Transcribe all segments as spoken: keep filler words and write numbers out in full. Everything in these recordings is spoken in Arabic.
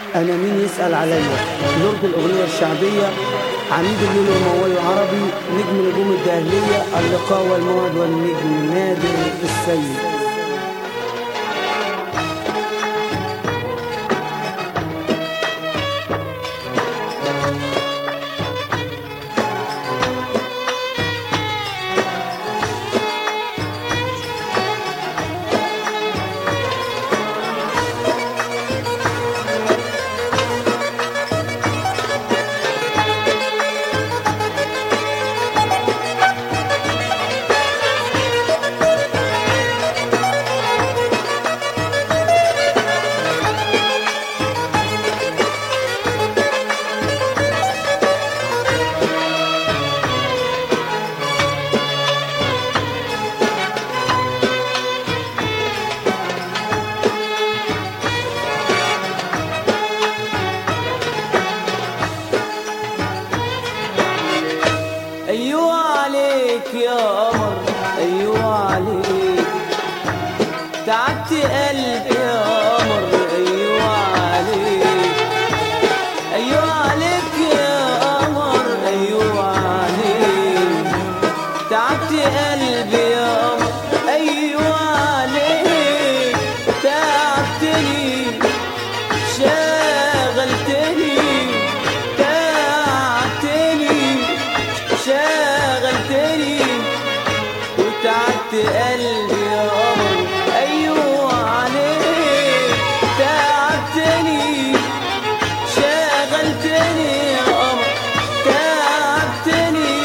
أنا مين يسأل عليا. نرد الأغنية الشعبية، عميد الليل والموال العربي، نجم نجوم الدهلية، اللقاء والموعد والنجم نادر السيد. أيوة عليك يا قمر، أيوة عليك، تعبت قلبي يا قمر، أيوة عليك، أيوة عليك يا قمر، أيوة عليك، تعبت قلبي يا قمر، أيوة عليك، تعبتني شغلتني شغلتني وتعبت قلبي يا قمر، أيوة عليك، تعبتني شغلتني يا قمر، تعبتني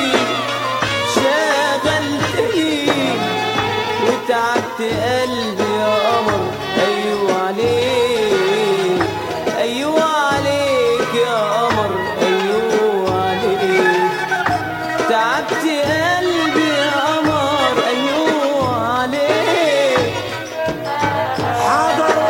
شغلتني وتعبت قلبي يا قمر، أيوة عليك، أيوة عليك يا قمر، أيوة عليك، تعبت قلبي يا قمر، أيوة عليك. حاضر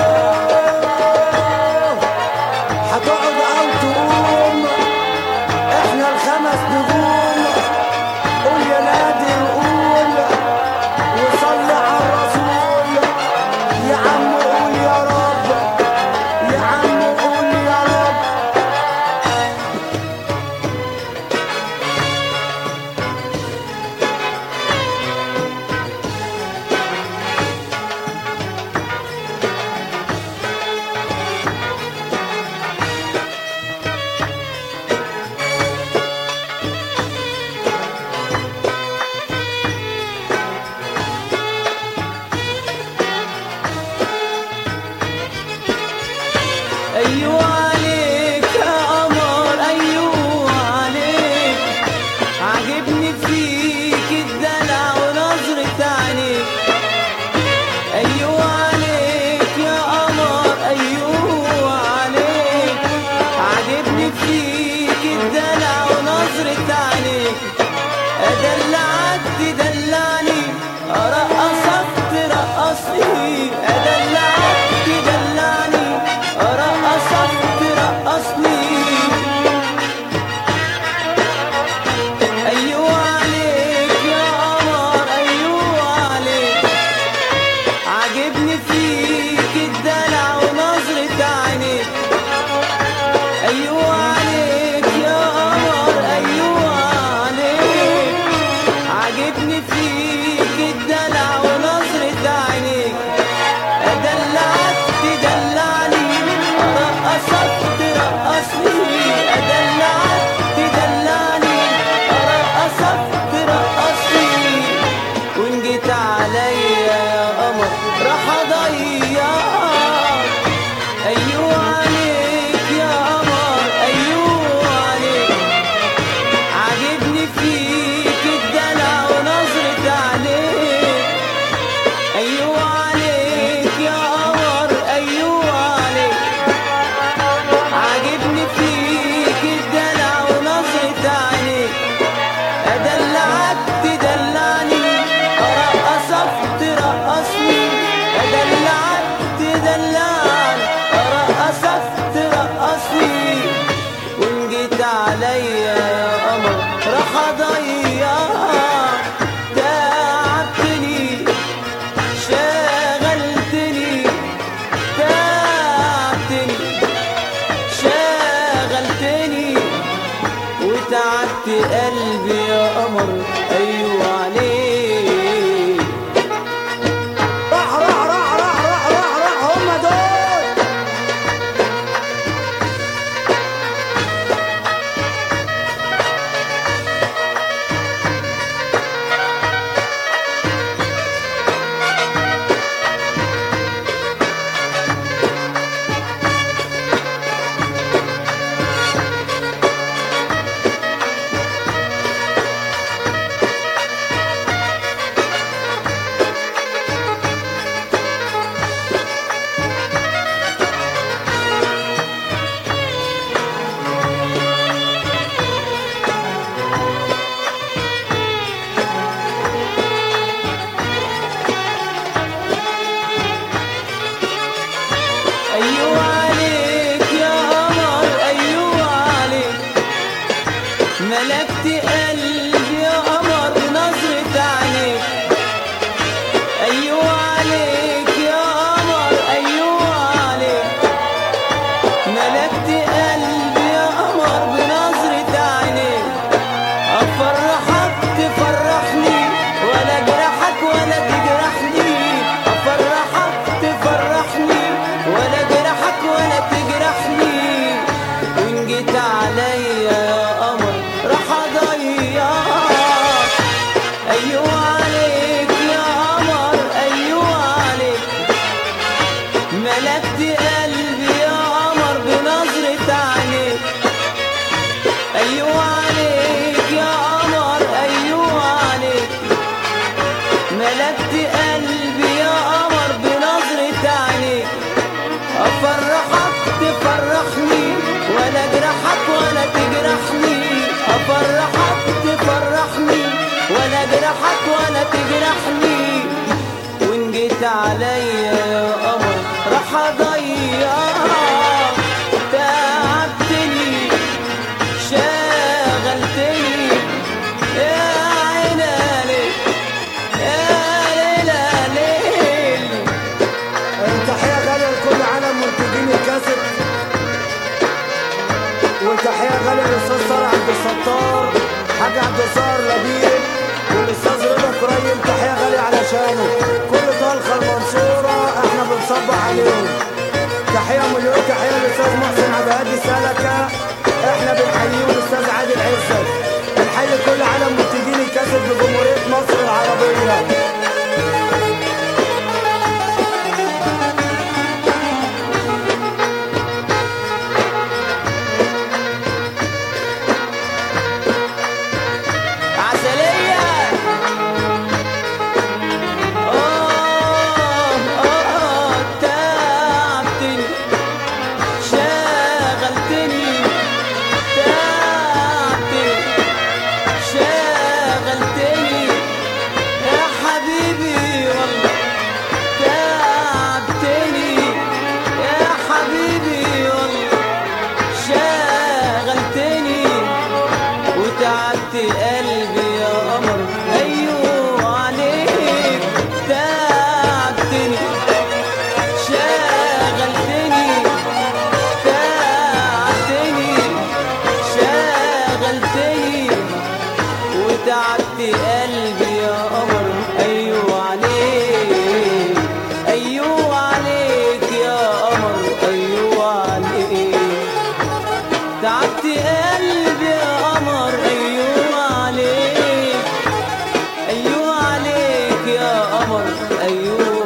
هتقعد أو تقوم، إحنا الخمس نجوم، قول يا نادر قول، وصلي على الرسول، يا عم قول يا رب، يا عم قول يا رب. أيوة عليك يا قمر، أيوة عليك، عاجبني فيك الدلع ونظرة عينيك، أيوة عليك يا قمر، أيوة عليك، عاجبني فيك الدلع ونظرة عينيك، أدلعك تدلعني، أرقصك ترقصني، أدلعك تدلعني، أرقصك ترقصني، أيوة عليك يا قمر، أيوة عليك، عاجبني فيك الدلع ونظرة عينيك، أيوة عليك يا قمر، أيوة عليك، عاجبني فيك الدلع ونظرة عينيك، أدلعك تدلعني، أرقصك ترقصني، أدلعك تدلعني، أرقصك ترقصني، وإن جيت عليا يا قمر راح أضيعك، أيوة عليك يا قمر، أيوة عليك، عاجبني فيك الدلع ونظرة عينيك، أيوة عليك يا قمر، أيوة عليك، عاجبني فيك الدلع ونظرة عينيك، أدلعك تدلعني، أرقصك ترقصني، أدلعك تدلعني، أرقصك ترقصني، وإن جيت عليا يا قمر راح أضيعك، تعبتني شغلتني، تعبتني ملكت قلبي يا قمر بنظرة عينيك. أيوة عليك يا قمر أيوة عليك، ملكت قلبي يا قمر بنظرة عينيك. أفرحك تفرحني ولا أجرحك ولا تجرحني، أفرحك تفرحني ولا أجرحك ولا تجرحني. وإن جيت عليا يا قمر راح أضيعك، تعبتني شغلتني يا عيني ليل يا ليلة ليل. تحية غالية لكل عالم منتجين الكاسيت، وتحية غالية للأستاذ صالح عبد الستار، حاج عبد الظاهر لبيب، والأستاذ رضا كريم. تحية غالية علشانه كل طلخة المنصورة احنا بنصبح عليهم. تحية مليون تحية للأستاذ محسن عبد الهادي سلكة، احنا بنحييه، والأستاذ عادل عزت. بنحيي كل عالم منتجين الكاسيت بجمهورية مصر العربية. قلبي يا قمر أيوة عليك، تعبتني شغلتني تعبتني شغلتني وتعبت قلبي يا قمر أيوة عليك أيوة عليك يا قمر أيوة عليك، تعبت قلبي يا قمر أيوة عليك أيوة عليك يا قمر أيوة